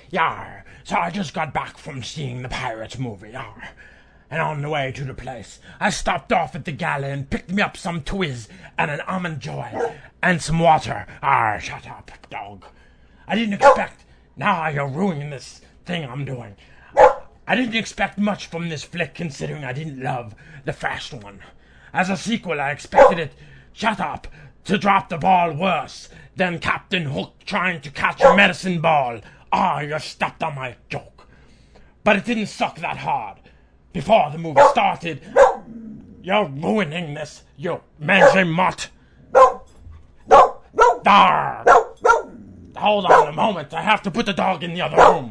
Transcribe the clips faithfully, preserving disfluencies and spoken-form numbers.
Yar. So I just got back from seeing the Pirates movie, yar. And on the way to the place, I stopped off at the galley and picked me up some Twiz and an Almond Joy and some water. Arr, shut up, dog. I didn't expect... Now you're ruining this thing I'm doing. I didn't expect much from this flick considering I didn't love the first one. As a sequel, I expected it, shut up, to drop the ball worse than Captain Hook trying to catch a medicine ball. Ah, you stepped on my joke. But it didn't suck that hard. Before the movie started, you're ruining this, you mangy mutt. Dar. Hold on a moment, I have to put the dog in the other room.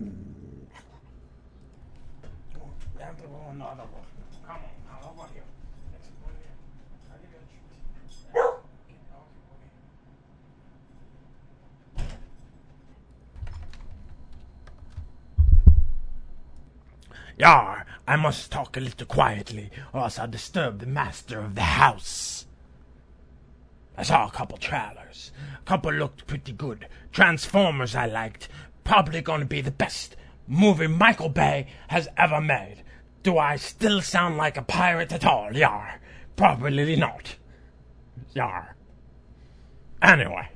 Yar, I must talk a little quietly, or else I'll disturb the master of the house. I saw a couple trailers. A couple looked pretty good. Transformers I liked. Probably gonna be the best movie Michael Bay has ever made. Do I still sound like a pirate at all? Yar. Probably not. Yar. Anyway.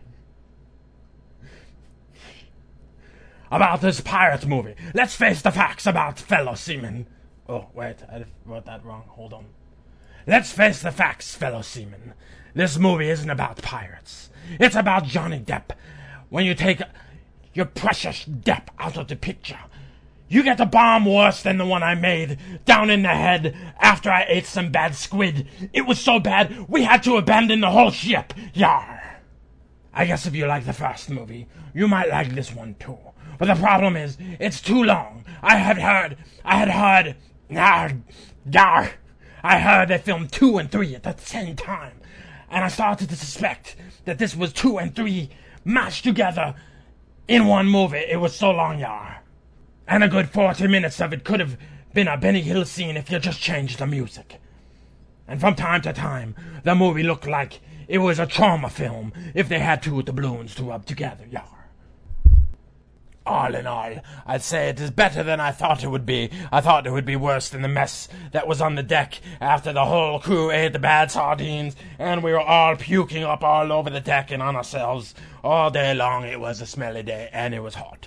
About this pirate movie. Let's face the facts about fellow seamen. Oh, wait, I wrote that wrong. Hold on. Let's face the facts, fellow seamen. This movie isn't about pirates. It's about Johnny Depp. When you take your precious Depp out of the picture, you get a bomb worse than the one I made down in the head after I ate some bad squid. It was so bad, we had to abandon the whole ship. Yar. I guess if you like the first movie, you might like this one too. But the problem is, it's too long. I had heard, I had heard, yar, yar. I heard they filmed two and three at the same time. And I started to suspect that this was two and three mashed together in one movie. It was so long, yar. And a good forty minutes of it could have been a Benny Hill scene if you just changed the music. And from time to time, the movie looked like it was a trauma film if they had two doubloons to rub together, yar. All in all, I'd say it is better than I thought it would be. I thought it would be worse than the mess that was on the deck after the whole crew ate the bad sardines and we were all puking up all over the deck and on ourselves. All day long it was a smelly day and it was hot.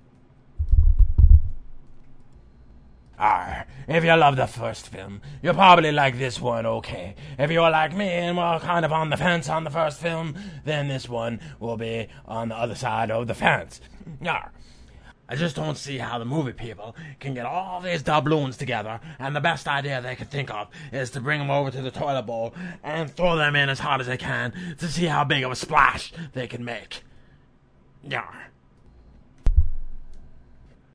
Arr, if you love the first film, you'll probably like this one okay. If you're like me and were kind of on the fence on the first film, then this one will be on the other side of the fence. Arr. I just don't see how the movie people can get all these doubloons together, and the best idea they could think of is to bring them over to the toilet bowl and throw them in as hard as they can to see how big of a splash they can make. Yar.